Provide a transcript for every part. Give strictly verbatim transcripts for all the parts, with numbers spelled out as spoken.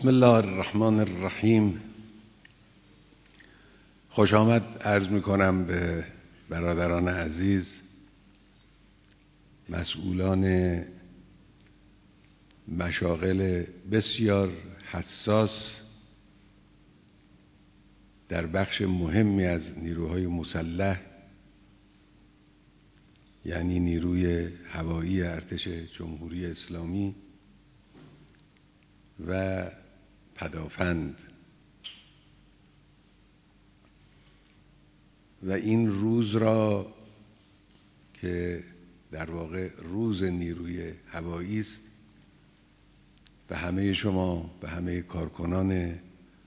بسم الله الرحمن الرحیم. خوش آمد عرض می کنم به برادران عزیز، مسئولان مشاغل بسیار حساس در بخش مهمی از نیروهای مسلح، یعنی نیروی هوایی ارتش جمهوری اسلامی و پدافند. و این روز را که در واقع روز نیروی هوایی است، به همه شما، به همه کارکنان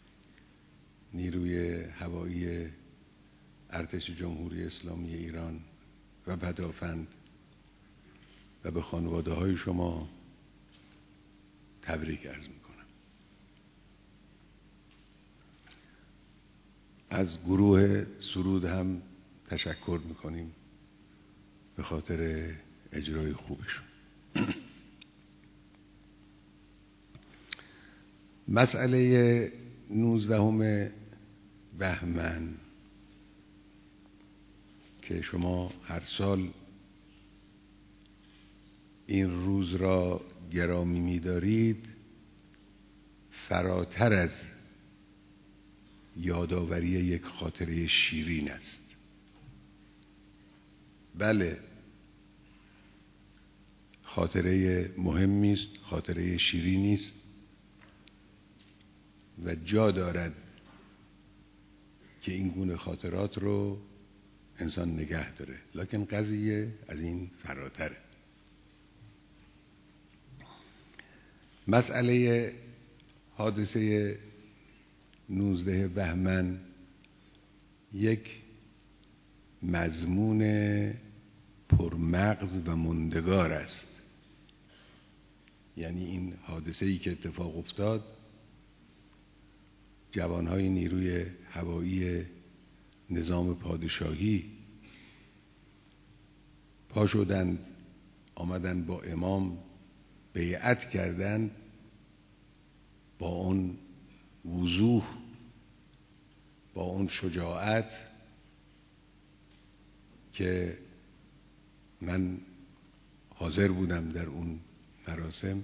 نیروی هوایی ارتش جمهوری اسلامی ایران و پدافند و به خانواده های شما تبریک عرض میکنم. از گروه سرود هم تشکر میکنیم به خاطر اجرای خوبشون. مسئله نوزدهم بهمن که شما هر سال این روز را گرامی می‌دارید، فراتر از یادآوری یک خاطره شیرین است. بله، خاطره مهمی است، خاطره شیرینی است و جا دارد که این گونه خاطرات رو انسان نگه داره، لکن قضیه از این فراتره. مسئله حادثه نوزده بهمن یک مضمون پرمغز و ماندگار است. یعنی این حادثه‌ای که اتفاق افتاد، جوانهای نیروی هوایی نظام پادشاهی پا شدند، آمدند با امام بیعت کردند، با اون وضوح، با اون شجاعت که من حاضر بودم در اون مراسم.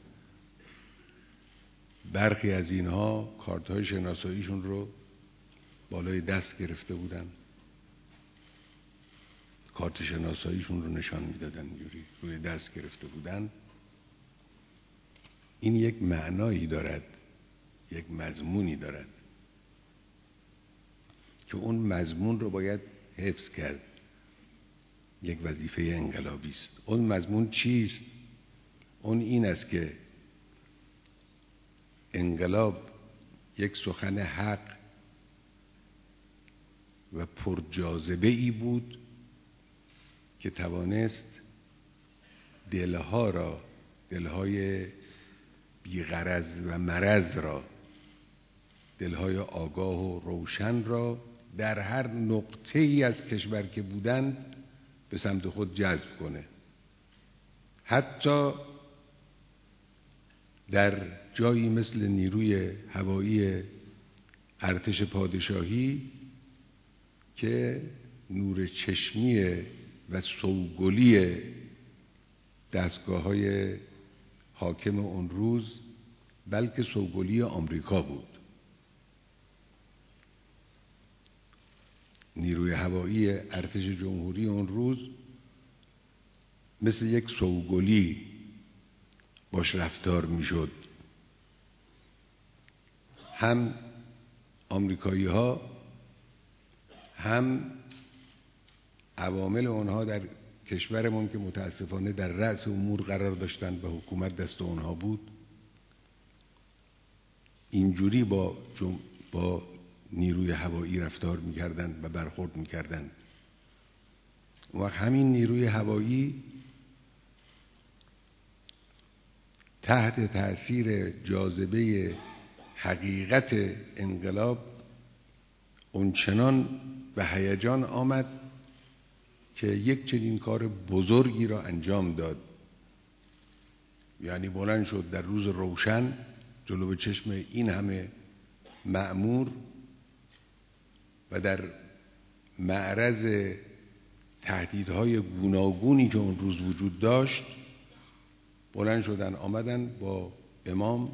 برخی از اینها کارت‌های شناساییشون رو بالای دست گرفته بودن، کارت شناساییشون رو نشان میدادن، اینجوری روی دست گرفته بودن. این یک معنایی دارد، یک مضمونی دارد که اون مضمون رو باید حفظ کرد. یک وظیفه انقلابی است. اون مضمون چیست؟ اون این است که انقلاب یک سخن حق و پرجاذبه ای بود که توانست دلها را، دلهای بیغرض و مرض را، دلهای آگاه و روشن را در هر نقطه ای از کشور که بودند به سمت خود جذب کنه. حتی در جایی مثل نیروی هوایی ارتش پادشاهی که نور چشمی و سوگلی دستگاه‌های حاکم اون روز بلکه سوگلی آمریکا بود. نیروی هوایی ارتش جمهوری اون روز مثل یک سوگلی باش رفتار میشد. هم آمریکایی ها هم عوامل اونها در کشورمون که متاسفانه در رأس امور قرار داشتن و حکومت دست اونها بود، اینجوری با جم... با نیروی هوایی رفتار میکردن و برخورد میکردن. و همین نیروی هوایی تحت تأثیر جاذبه حقیقت انقلاب اونچنان به هیجان آمد که یک چنین کار بزرگی را انجام داد. یعنی بلند شد در روز روشن جلو به چشم این همه مأمور و در معرض تهدیدهای گوناگونی که اون روز وجود داشت بلند شدن، آمدن با امام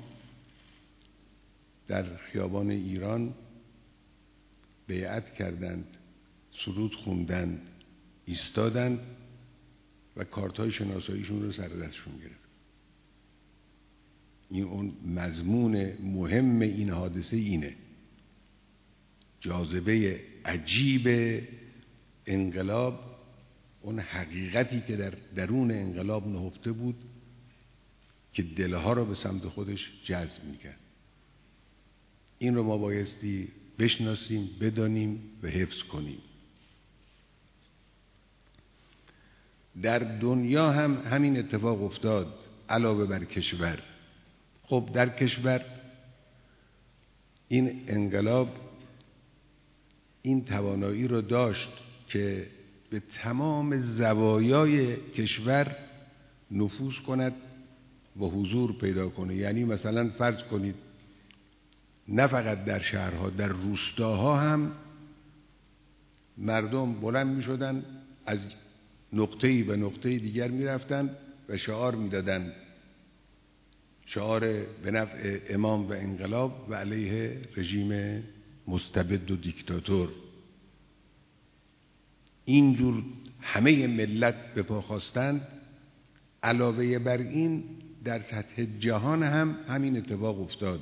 در خیابان ایران بیعت کردند، سرود خوندند، ایستادند و کارت‌های شناساییشون رو سر دستشون گرفت. این اون مضمون مهم این حادثه اینه، جاذبه عجیب انقلاب، اون حقیقتی که در درون انقلاب نهفته بود که دلها را به سمت خودش جذب میکرد. این رو ما بایستی بشناسیم، بدانیم و حفظ کنیم. در دنیا هم همین اتفاق افتاد علاوه بر کشور. خب در کشور این انقلاب این توانایی رو داشت که به تمام زوایای کشور نفوذ کند و حضور پیدا کنه. یعنی مثلا فرض کنید نه فقط در شهرها، در روستاها هم مردم بلند می شدن، از نقطه‌ای به نقطه دیگر می رفتن و شعار می دادن، شعار به نفع امام و انقلاب و علیه رژیم مستبد و دیکتاتور. اینجور همه ملت به پا خواستند. علاوه بر این در سطح جهان هم همین اتفاق افتاد،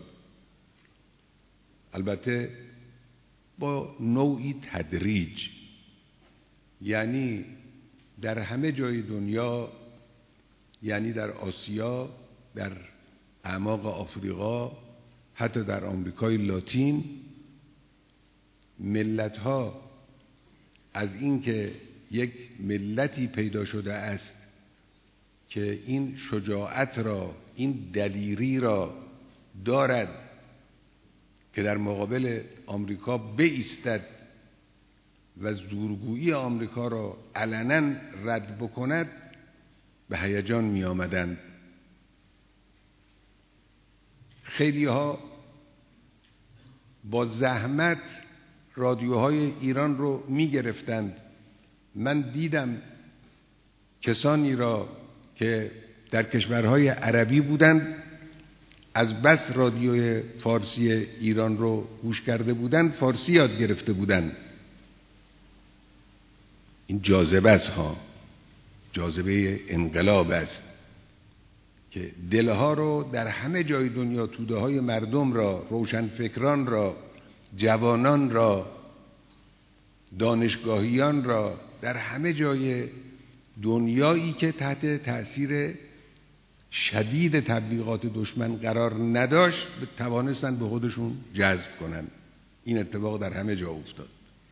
البته با نوعی تدریج. یعنی در همه جای دنیا، یعنی در آسیا، در اعماق آفریقا، حتی در آمریکای لاتین، ملت‌ها از اینکه یک ملتی پیدا شده است که این شجاعت را، این دلیری را دارد که در مقابل آمریکا بایستد و زورگویی آمریکا را علنا رد بکند، به هیجان می آمدند. خیلی ها با زحمت رادیوهای ایران رو می گرفتند. من دیدم کسانی را که در کشورهای عربی بودند، از بس رادیوی فارسی ایران رو گوش کرده بودند فارسی یاد گرفته بودند. این جاذبه است ها، جاذبه انقلاب است که دلها رو در همه جای دنیا، توده های مردم را، روشنفکران را، جوانان را، دانشگاهیان را، در همه جای دنیایی که تحت تأثیر شدید تبلیغات دشمن قرار نداشت توانستن به خودشون جذب کنن. این اتفاق در همه جا افتاد.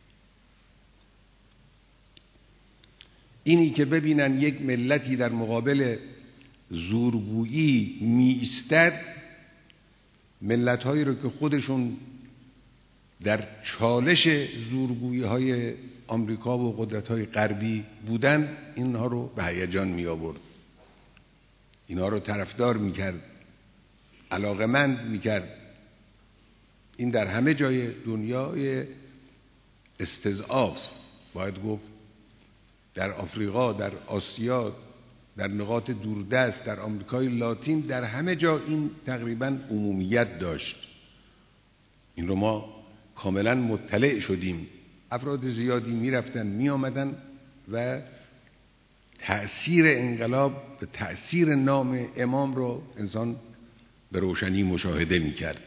اینی که ببینن یک ملتی در مقابل زورگویی می ایستد، ملت‌هایی رو که خودشون در چالش زورگویی های آمریکا و قدرت‌های غربی بودن، اینها رو به هیجان می آورد، اینها رو طرفدار می کرد، علاقمند می کرد. این در همه جای دنیای استضعاف باید گفت، در آفریقا، در آسیا، در نقاط دوردست، در آمریکای لاتین، در همه جا این تقریبا عمومیت داشت. این رو ما کاملا مطلع شدیم. افراد زیادی می رفتن می آمدن و تأثیر انقلاب و تأثیر نام امام رو انسان به روشنی مشاهده می کرد.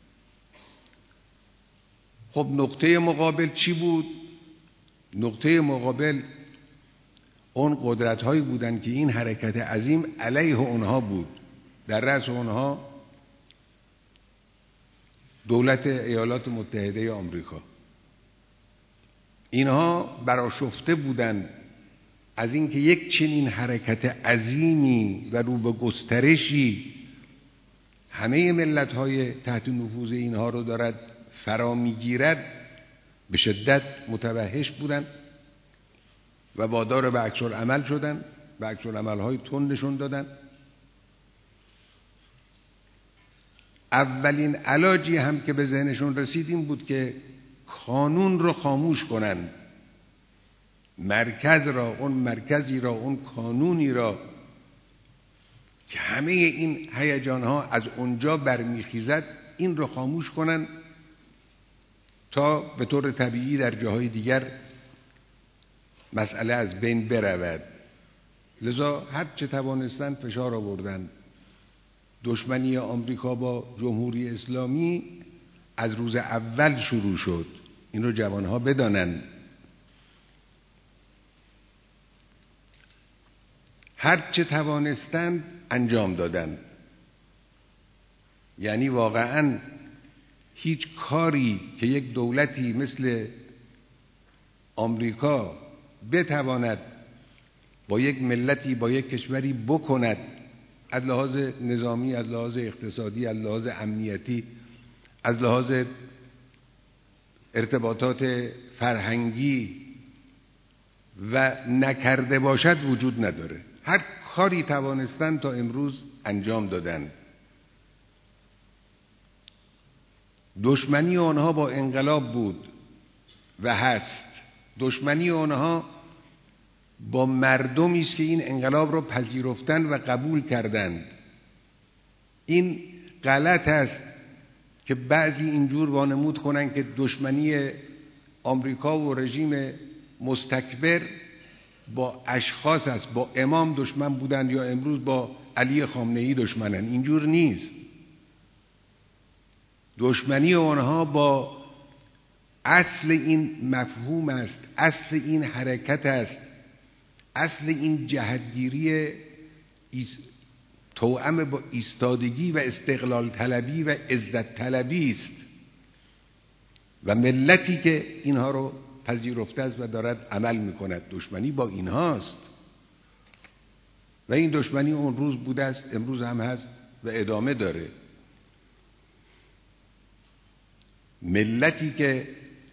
خب نقطه مقابل چی بود؟ نقطه مقابل اون قدرت هایی بودن که این حرکت عظیم علیه اونها بود. در رأس اونها دولت ایالات متحده آمریکا. اینها برآشفته بودند از اینکه یک چنین حرکت عظیمی و رو به گسترشی همه ملت‌های تحت نفوذ اینها رو دارد فرا میگیرد، به شدت متوحش بودند و وادار به عکس العمل شدند، به عکس العمل‌های تند نشون دادند. اولین علاجی هم که به ذهنشون رسید این بود که کانون رو خاموش کنن، مرکز را، اون مرکزی را، اون کانونی را که همه این هیجان ها از اونجا برمیخیزد، این رو خاموش کنن تا به طور طبیعی در جاهای دیگر مسئله از بین برود. لذا هر چه توانستن فشار آوردن. دشمنی آمریکا با جمهوری اسلامی از روز اول شروع شد، این رو جوانها بدانن. هر چه توانستند انجام دادن. یعنی واقعاً هیچ کاری که یک دولتی مثل آمریکا بتواند با یک ملتی، با یک کشوری بکند، از لحاظ نظامی، از لحاظ اقتصادی، از لحاظ امنیتی، از لحاظ ارتباطات فرهنگی و نکرده باشد وجود نداره. هر کاری توانستن تا امروز انجام دادن. دشمنی آنها با انقلاب بود و هست. دشمنی آنها با مردمی است که این انقلاب را پذیرفتن و قبول کردند. این غلط است که بعضی اینجور وانمود کنند که دشمنی آمریکا و رژیم مستکبر با اشخاص است، با امام دشمن بودند یا امروز با علی خامنه‌ای دشمنن. اینجور نیست. دشمنی آنها با اصل این مفهوم است، اصل این حرکت است، اصل این جهتگیری توأم با ایستادگی و استقلال طلبی و عزت طلبی است و ملتی که اینها رو پذیرفته است و دارد عمل میکند. دشمنی با اینهاست و این دشمنی اون روز بوده است، امروز هم هست و ادامه داره. ملتی که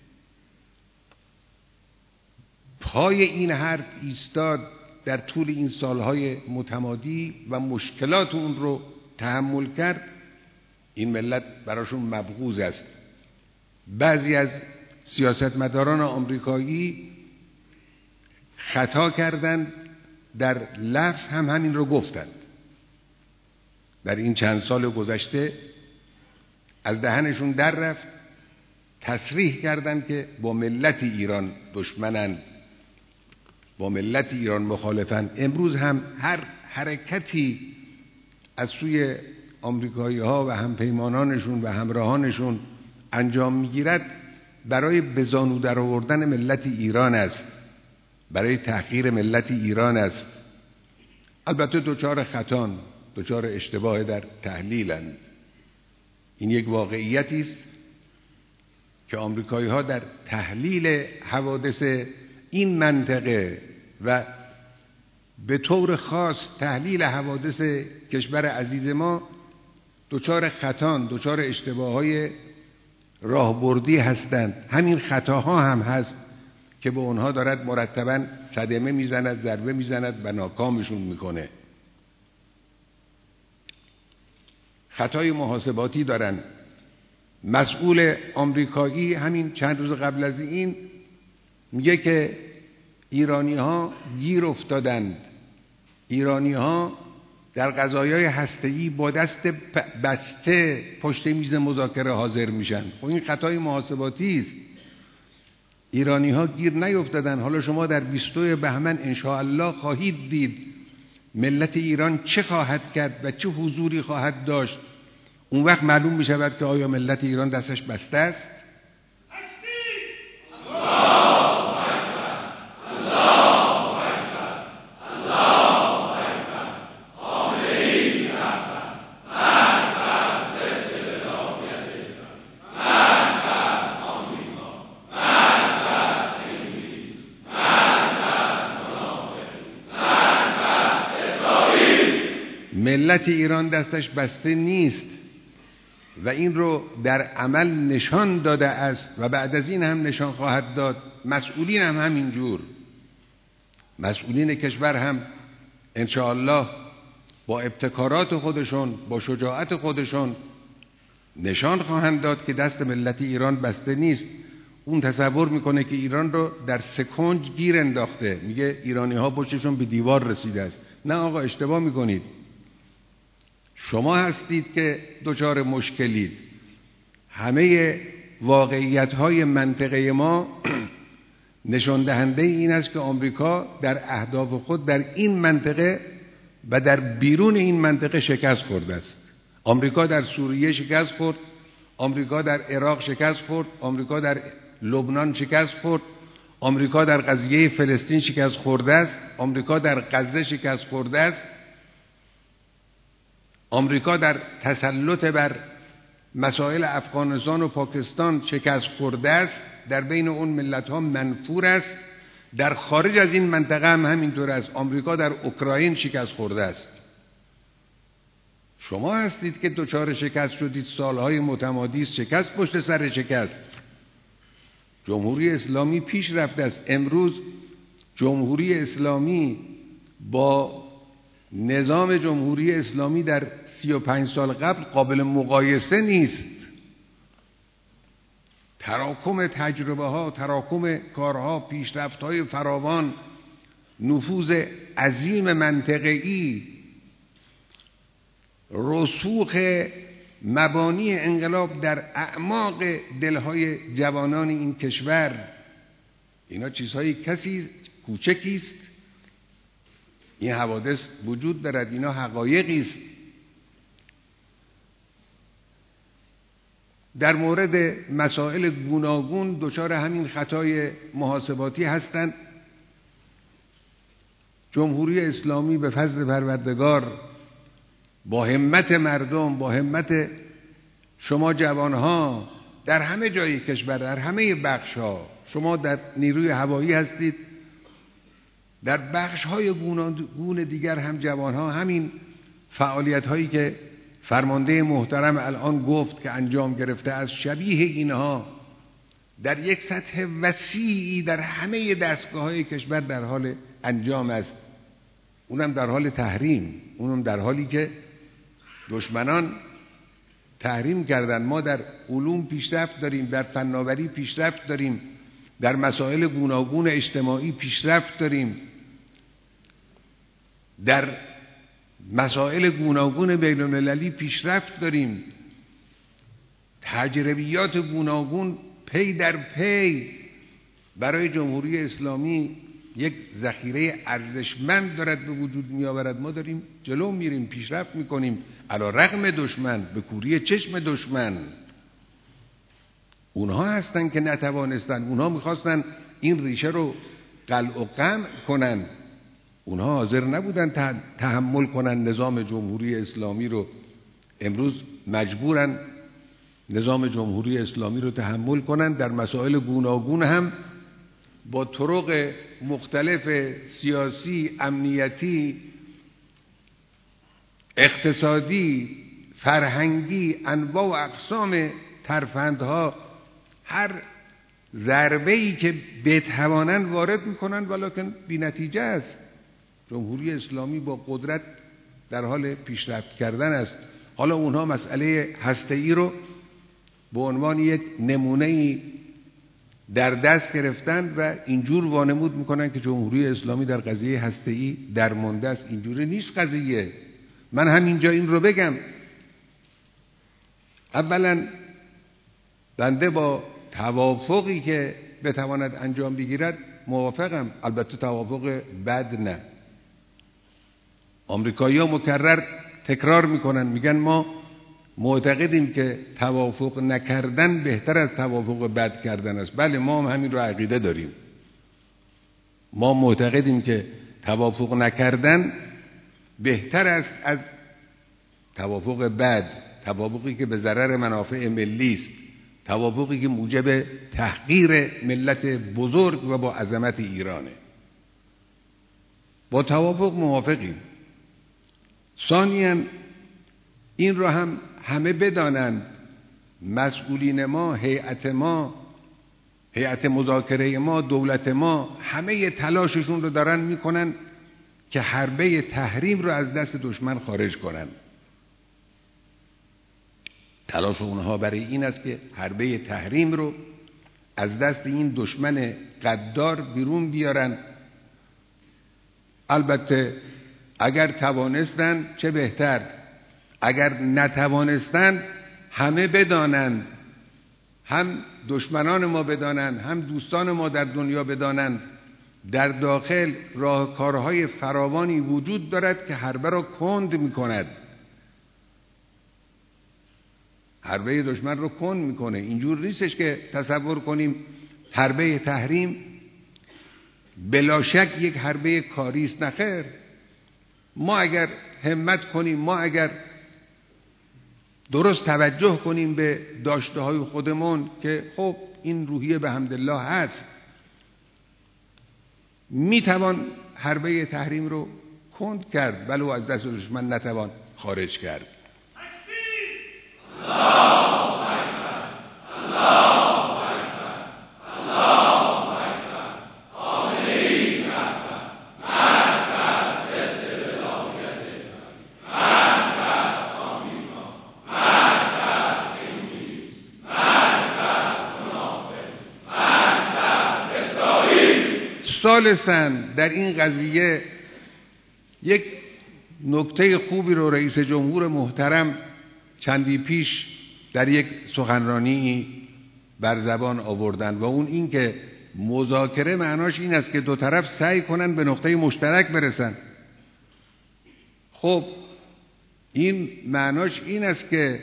پای این حرف ایستاد، در طول این سالهای متمادی و مشکلات اون رو تحمل کرد، این ملت براشون مبغوض است. بعضی از سیاستمداران آمریکایی خطا کردند، در لفظ هم همین رو گفتند. در این چند سال گذشته از دهنشون در رفت، تصریح کردند که با ملت ایران دشمنن، با ملت ایران مخالفن. امروز هم هر حرکتی از سوی آمریکایی ها و همپیمانانشون و همراهانشون انجام میگیرد برای بزانو در آوردن ملت ایران است، برای تحقیر ملت ایران است. البته دچار خطان، دچار اشتباه در تحلیلند. این یک واقعیتی است که آمریکایی ها در تحلیل حوادث این منطقه و به طور خاص تحلیل حوادث کشور عزیز ما دچار خطان، دچار اشتباههای راهبردی هستند. همین خطاها هم هست که به اونها دارد مرتباً صدمه میزند، ضربه میزند و ناکامشون میکنه. خطای محاسباتی دارن. مسئول آمریکایی همین چند روز قبل از این میگه که ایرانی ها گیر افتادند، ایرانی ها در قضایای هسته‌ای با دست بسته پشت میز مذاکره حاضر میشن. خب این خطای محاسباتی است. ایرانی ها گیر نیفتادن. حالا شما در بیست و دو بهمن ان شاء الله خواهید دید ملت ایران چه خواهد کرد و چه حضوری خواهد داشت. اون وقت معلوم می شود که آیا ملت ایران دستش بسته است. ملت ایران دستش بسته نیست و این رو در عمل نشان داده است و بعد از این هم نشان خواهد داد. مسئولین هم همینجور. مسئولین کشور هم انشاءالله با ابتکارات خودشون، با شجاعت خودشون نشان خواهند داد که دست ملت ایران بسته نیست. اون تصور میکنه که ایران رو در سکنج گیر انداخته، میگه ایرانی ها پشتشون به دیوار رسیده است. نه آقا، اشتباه میکنید. شما هستید که دچار مشکلید. همه واقعیت های منطقه ما نشان دهنده این است که آمریکا در اهداف خود در این منطقه و در بیرون این منطقه شکست خورده است. آمریکا در سوریه شکست خورد، آمریکا در عراق شکست خورد، آمریکا در لبنان شکست خورد، آمریکا در قضیه فلسطین شکست خورده است، آمریکا در غزه شکست خورده است، آمریکا در تسلط بر مسائل افغانستان و پاکستان شکست خورده است، در بین اون ملت ها منفور است. در خارج از این منطقه هم همینطور است. آمریکا در اوکراین شکست خورده است. شما هستید که دچار شکست شدید. سالهای متمادی است شکست پشت سر شکست. جمهوری اسلامی پیش رفته است. امروز جمهوری اسلامی با نظام جمهوری اسلامی در سی و پنج سال قبل قابل مقایسه نیست. تراکم تجربه ها، تراکم کارها، پیشرفت های فراوان، نفوذ عظیم منطقه‌ای، رسوخ مبانی انقلاب در اعماق دلهای جوانان این کشور، اینا چیزهای کسی کوچکی است. این حوادث وجود دارد، اینا حقایقی است. در مورد مسائل گوناگون دچار همین خطای محاسباتی هستند. جمهوری اسلامی به فضل پروردگار با همت مردم، با همت شما جوانها در همه جای کشور، در همه بخش‌ها، شما در نیروی هوایی هستید، در بخش‌های گوناگون دیگر هم جوانها همین فعالیت‌هایی که فرمانده محترم الان گفت که انجام گرفته از شبیه اینها در یک سطح وسیعی در همه دستگاه‌های کشور در حال انجام است. اونم در حال تحریم، اونم در حالی که دشمنان تحریم کردن. ما در علوم پیشرفت داریم، در فناوری پیشرفت داریم، در مسائل گوناگون اجتماعی پیشرفت داریم، در مسائل گوناگون بین المللی پیشرفت داریم. تجربیات گوناگون پی در پی برای جمهوری اسلامی یک ذخیره ارزشمند دارد به وجود می آورد. ما داریم جلو میریم، پیشرفت میکنیم علی رغم دشمن، به کوری چشم دشمن. اونها هستن که نتوانستن، اونها میخواستن این ریشه رو قلع و قمع کنن، اونها حاضر نبودن تحمل کنن نظام جمهوری اسلامی رو. امروز مجبورن نظام جمهوری اسلامی رو تحمل کنن. در مسائل گوناگون هم با طرق مختلف سیاسی، امنیتی، اقتصادی، فرهنگی، انواع و اقسام ترفندها هر ضربه‌ای که بتوانند وارد میکنن، ولکن بی نتیجه است. جمهوری اسلامی با قدرت در حال پیشرفت کردن است. حالا اونها مسئله هسته‌ای رو به عنوان یک نمونه‌ای در دست گرفتن و اینجور وانمود میکنن که جمهوری اسلامی در قضیه هسته‌ای درمانده است. اینجوری نیست قضیه. من همینجا این رو بگم، اولا بنده با توافقی که بتواند انجام بگیرد موافقم، البته توافق بد نه. آمریکایی‌ها مکرر تکرار میکنن، میگن ما معتقدیم که توافق نکردن بهتر از توافق بد کردن است. بله، ما هم همین رو عقیده داریم. ما معتقدیم که توافق نکردن بهتر است از توافق بد، توافقی که به ضرر منافع ملی است، توافقی که موجب تحقیر ملت بزرگ و با عظمت ایرانه. با توافق موافقیم. ثانیاً این رو هم همه بدانند، مسئولین ما، هیئت ما، هیئت مذاکره ما، دولت ما، همه تلاششون رو دارن میکنن که حربه تحریم رو از دست دشمن خارج کنن. تلاش اونها برای این است که حربه تحریم رو از دست این دشمن غدار بیرون بیارن. البته اگر توانستند چه بهتر، اگر نتوانستند همه بدانند، هم دشمنان ما بدانند هم دوستان ما در دنیا بدانند در داخل راهکارهای فراوانی وجود دارد که حربه را کند میکند، حربه دشمن رو کند میکنه. اینجور نیستش که تصور کنیم حربه تحریم بلا شک یک حربه کاری است. نخیر، ما اگر همت کنیم، ما اگر درست توجه کنیم به داشته های خودمون که خب این روحیه به حمدالله هست، میتوان حربه تحریم رو کند کرد، ولو از دست دشمن نتوان خارج کرد. ثالثاً در این قضیه یک نکته خوبی رو رئیس جمهور محترم چندی پیش در یک سخنرانی بر زبان آوردن و اون این که مذاکره معناش این است که دو طرف سعی کنن به نقطه مشترک برسن. خب این معناش این است که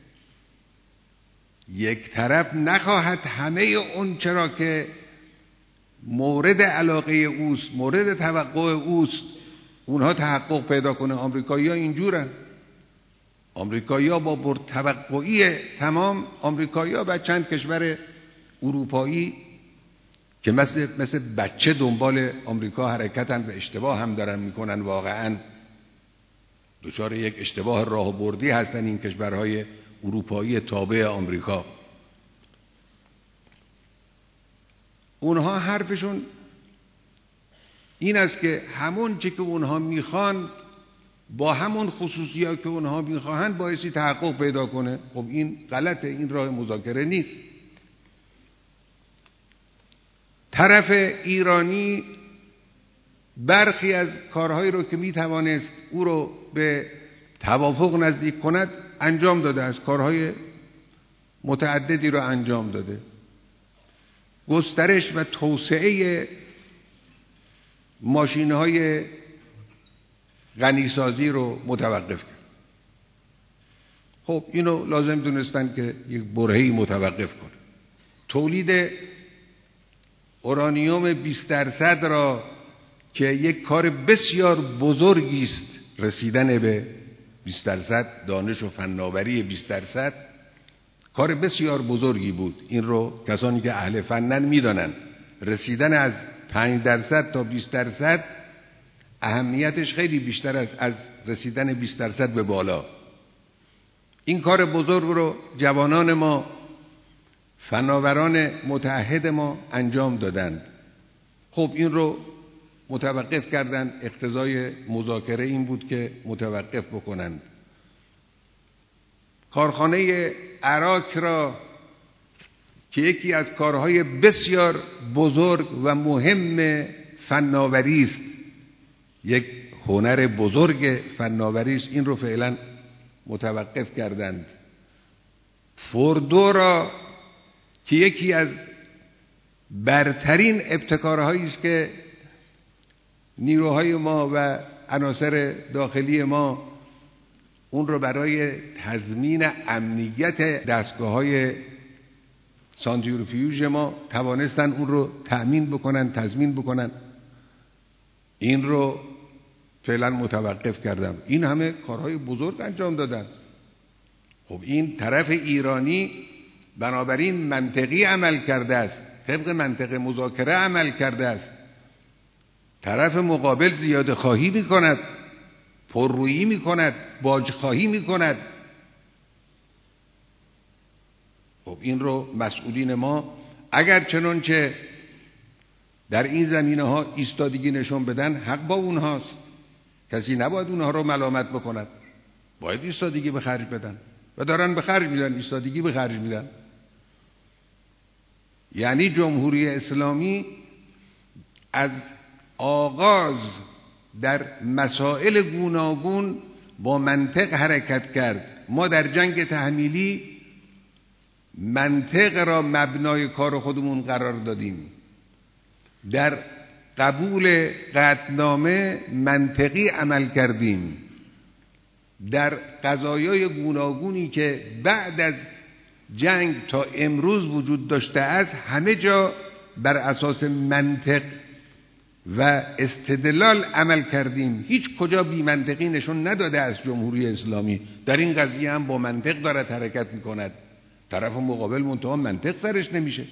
یک طرف نخواهد همه اون چرا که مورد علاقه اوست، مورد توقع اوست، اونها تحقق پیدا کنه. آمریکایی‌ها اینجورن، آمریکایی‌ها با پرتوقعی تمام، آمریکایی‌ها و چند کشور اروپایی که مثل مثل بچه دنبال آمریکا حرکتن و اشتباه هم دارن میکنن، واقعا دچار یک اشتباه راه بردی هستن این کشورهای اروپایی تابع آمریکا. اونها حرفشون این است که همون چی که اونها میخوان با همون خصوصیات که اونها میخواهند بایستی تحقق پیدا کنه. خب این غلطه، این راه مذاکره نیست. طرف ایرانی برخی از کارهایی رو که میتوانست او رو به توافق نزدیک کند انجام داده است، کارهای متعددی رو انجام داده. گسترش و توسعه ماشین‌های غنیسازی رو متوقف کرد. خب اینو لازم دونستن که یک برهه‌ای متوقف کنه. تولید اورانیوم بیست درصد را که یک کار بسیار بزرگی است، رسیدن به بیست درصد، دانش و فناوری بیست درصد کار بسیار بزرگی بود. این رو کسانی که اهل فنن میدانن. رسیدن از پنج درصد تا بیست درصد اهمیتش خیلی بیشتر است از رسیدن بیست درصد به بالا. این کار بزرگ رو جوانان ما، فناوران متعهد ما انجام دادند. خب این رو متوقف کردند. اقتضای مذاکره این بود که متوقف بکنند. کارخانه اراک را که یکی از کارهای بسیار بزرگ و مهم فناوری است، یک هنر بزرگ فناوری است، این رو فعلا متوقف کردند. فوردو را که یکی از برترین ابتکارهایی است که نیروهای ما و عناصر داخلی ما اون رو برای تضمین امنیت دستگاه‌های سانتریفیوژ ما توانستن اون رو تأمین بکنن، تضمین بکنن، این رو فعلا متوقف کردم. این همه کارهای بزرگ انجام دادن. خب این طرف ایرانی بنابراین منطقی عمل کرده است، طبق منطق مذاکره عمل کرده است. طرف مقابل زیاده خواهی می کند، پررویی می کند، باج خواهی می کند. خب این رو مسئولین ما اگر چنانچه در این زمینه ها ایستادگی نشون بدن، حق با اونهاست. کسی نباید اونها رو ملامت بکند، باید ایستادگی به خرج بدن. و دارن به خرج میدن، ایستادگی به خرج میدن. یعنی جمهوری اسلامی از آغاز در مسائل گوناگون با منطق حرکت کرد. ما در جنگ تحمیلی منطق را مبنای کار خودمون قرار دادیم، در قبول قطعنامه منطقی عمل کردیم، در قضایای گوناگونی که بعد از جنگ تا امروز وجود داشته است همه جا بر اساس منطق و استدلال عمل کردیم. هیچ کجا بی منطقی نشون نداده از جمهوری اسلامی. در این قضیه هم با منطق دارد حرکت میکند. طرف مقابل منتها منطق سرش نمیشه.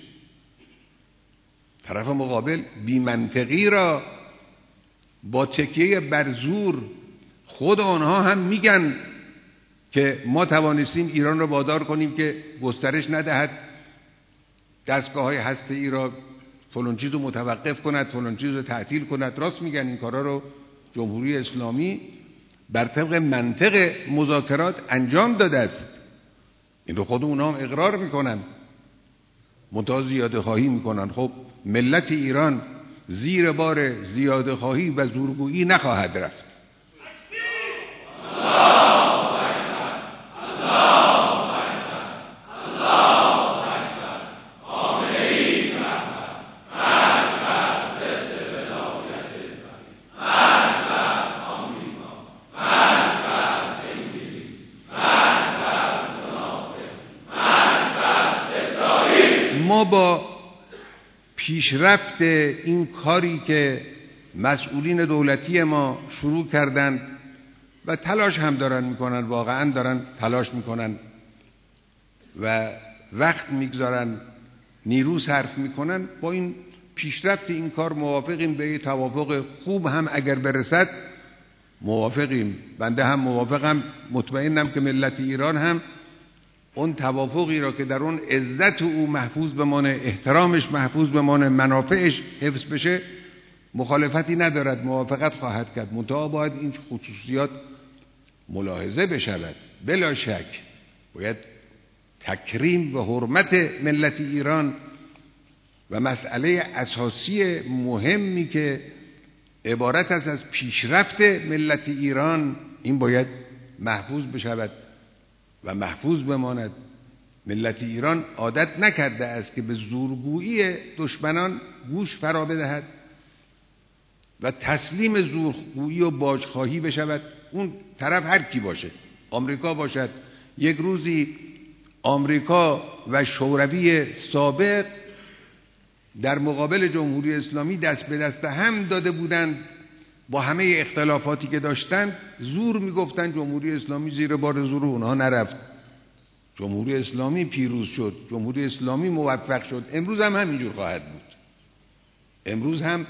طرف مقابل بی منطقی را با تکیه بر زور، خود آنها هم میگن که ما توانستیم ایران را وادار کنیم که گسترش ندهد، دستگاه های هسته ای را فلان چیز رو متوقف کند، فلان چیز رو تعطیل کند. راست میگن، این کارا رو جمهوری اسلامی بر طبق منطق مذاکرات انجام داده است. این رو خود اونا هم اقرار میکنن، منتها زیاده خواهی میکنن. خب ملت ایران زیر بار زیاده خواهی و زورگویی نخواهد رفت. ما با پیشرفت این کاری که مسئولین دولتی ما شروع کردند و تلاش هم دارن میکنن، واقعا دارن تلاش میکنن و وقت میگذارن، نیرو صرف میکنن، با این پیشرفت این کار موافقیم. به توافق خوب هم اگر برسد موافقیم. بنده هم موافقم، مطمئنم که ملت ایران هم اون توافقی را که در اون عزت او محفوظ بمانه، احترامش محفوظ بمانه، منافعش حفظ بشه، مخالفتی ندارد، موافقت خواهد کرد. منتها باید این خصوصیات ملاحظه بشود. بلا شک باید تکریم و حرمت ملت ایران و مسئله اساسی مهمی که عبارت است از پیشرفت ملت ایران، این باید محفوظ بشود و محفوظ بماند. ملت ایران عادت نکرده است که به زورگویی دشمنان گوش فرا بدهد و تسلیم زورگویی و باجخواهی بشود. اون طرف هر کی باشه، آمریکا باشد. یک روزی آمریکا و شوروی سابق در مقابل جمهوری اسلامی دست به دست هم داده بودند، با همه اختلافاتی که داشتند زور میگفتند. جمهوری اسلامی زیر بار زور اونها نرفت، جمهوری اسلامی پیروز شد، جمهوری اسلامی موفق شد. امروز هم همینجور خواهد بود. امروز هم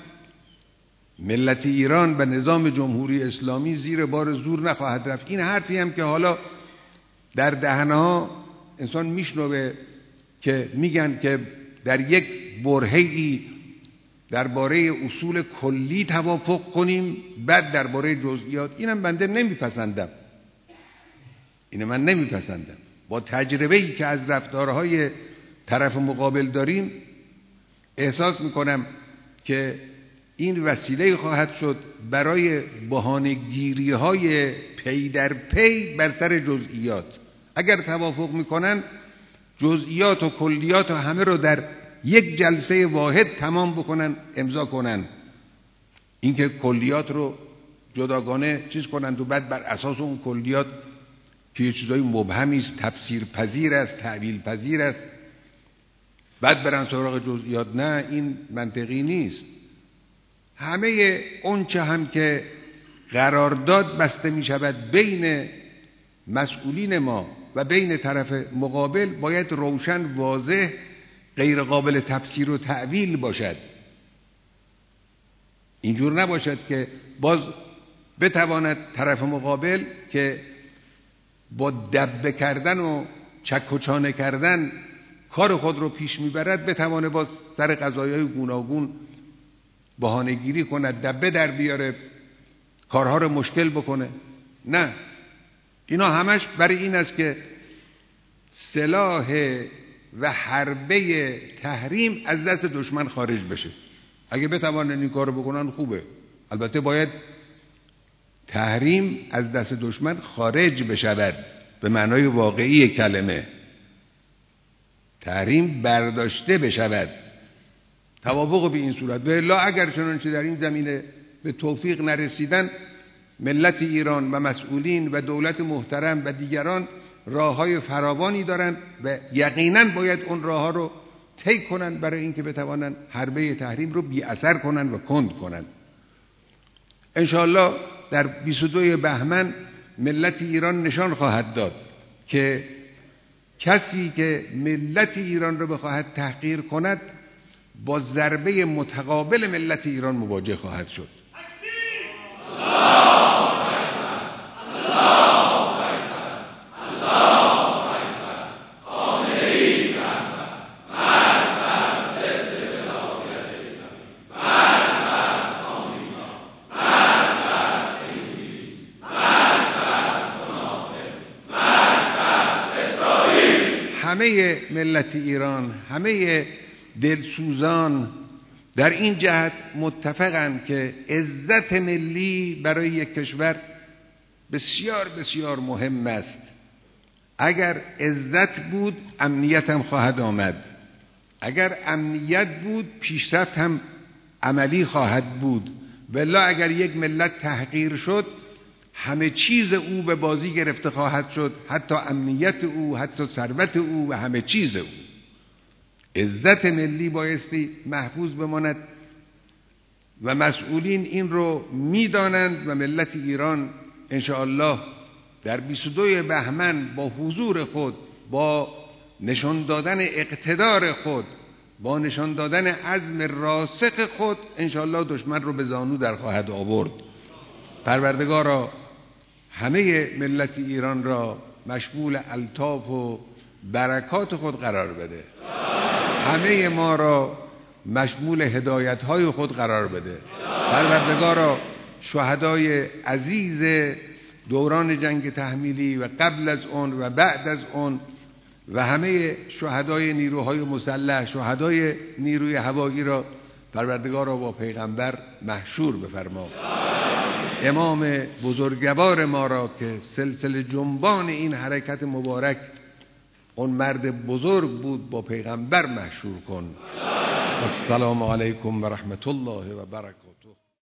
ملت ایران و نظام جمهوری اسلامی زیر بار زور نخواهد رفت. این حرفی هم که حالا در دهنها انسان میشنوه که میگن که در یک برهه‌ای درباره اصول کلی توافق کنیم، بعد درباره جزئیات، اینم بنده نمیپسندم. اینو من نمیپسندم. با تجربه‌ای که از رفتارهای طرف مقابل داریم احساس میکنم که این وسیله خواهد شد برای بهانه‌گیری‌های پی در پی بر سر جزئیات. اگر توافق میکنن جزئیات و کلیات و همه رو در یک جلسه واحد تمام بکنن، امضا کنن. اینکه کلیات رو جداگانه چیز کنن و بعد بر اساس اون کلیات که یه چیزای مبهمی است، تفسیر پذیر است، تعبیل پذیر است، بعد برن سراغ جزئیات، نه، این منطقی نیست. همه اون چه هم که قرارداد بسته می شود بین مسئولین ما و بین طرف مقابل باید روشن، واضح، غیر قابل تفسیر و تعویل باشد. اینجور نباشد که باز بتواند طرف مقابل که با دبه کردن و چک و چانه کردن کار خود رو پیش میبرد، بتوانه باز سر قضایای گوناگون بهانه‌گیری کند، دبه در بیاره، کارها رو مشکل بکنه. نه، اینا همش برای این است که سلاح و حربه تحریم از دست دشمن خارج بشه. اگه بتوانن این کارو بکنن خوبه. البته باید تحریم از دست دشمن خارج بشود به معنای واقعی کلمه، تحریم برداشته بشود. توافق به این صورت. و الا اگر چنانچه در این زمینه به توفیق نرسیدن، ملت ایران و مسئولین و دولت محترم و دیگران راههای فراوانی دارند و یقینا باید اون راهها رو طی کنند برای اینکه بتوانند حربه تحریم رو بی اثر کنند و کند کنند. انشاءالله در بیست و دو بهمن ملت ایران نشان خواهد داد که کسی که ملت ایران رو بخواهد تحقیر کند با ضربه متقابل ملت ایران مواجه خواهد شد. همه ملت ایران، همه دلسوزان در این جهت متفقند که عزت ملی برای یک کشور بسیار بسیار مهم است. اگر عزت بود امنیت هم خواهد آمد، اگر امنیت بود پیشرفت هم عملی خواهد بود. والا اگر یک ملت تحقیر شد همه چیز او به بازی گرفته خواهد شد، حتی امنیت او، حتی ثروت او و همه چیز او. عزت ملی بایستی محفوظ بماند و مسئولین این رو میدانند و ملت ایران انشاءالله در بیست و دو بهمن با حضور خود، با نشان دادن اقتدار خود، با نشان دادن عزم راسخ خود انشاءالله دشمن رو به زانو در خواهد آورد. پروردگارا همه ملت ایران را مشمول الطاف و برکات خود قرار بده، همه ما را مشمول هدایت‌های خود قرار بده. پروردگارا شهدای عزیز دوران جنگ تحمیلی و قبل از اون و بعد از اون و همه شهدای نیروهای مسلح، شهدای نیروی هوایی را پروردگارا با پیغمبر محشور بفرما. امام بزرگوار ما را که سلسله جنبان این حرکت مبارک اون مرد بزرگ بود با پیغمبر محشور کن. السلام علیکم و رحمت الله و برکاته.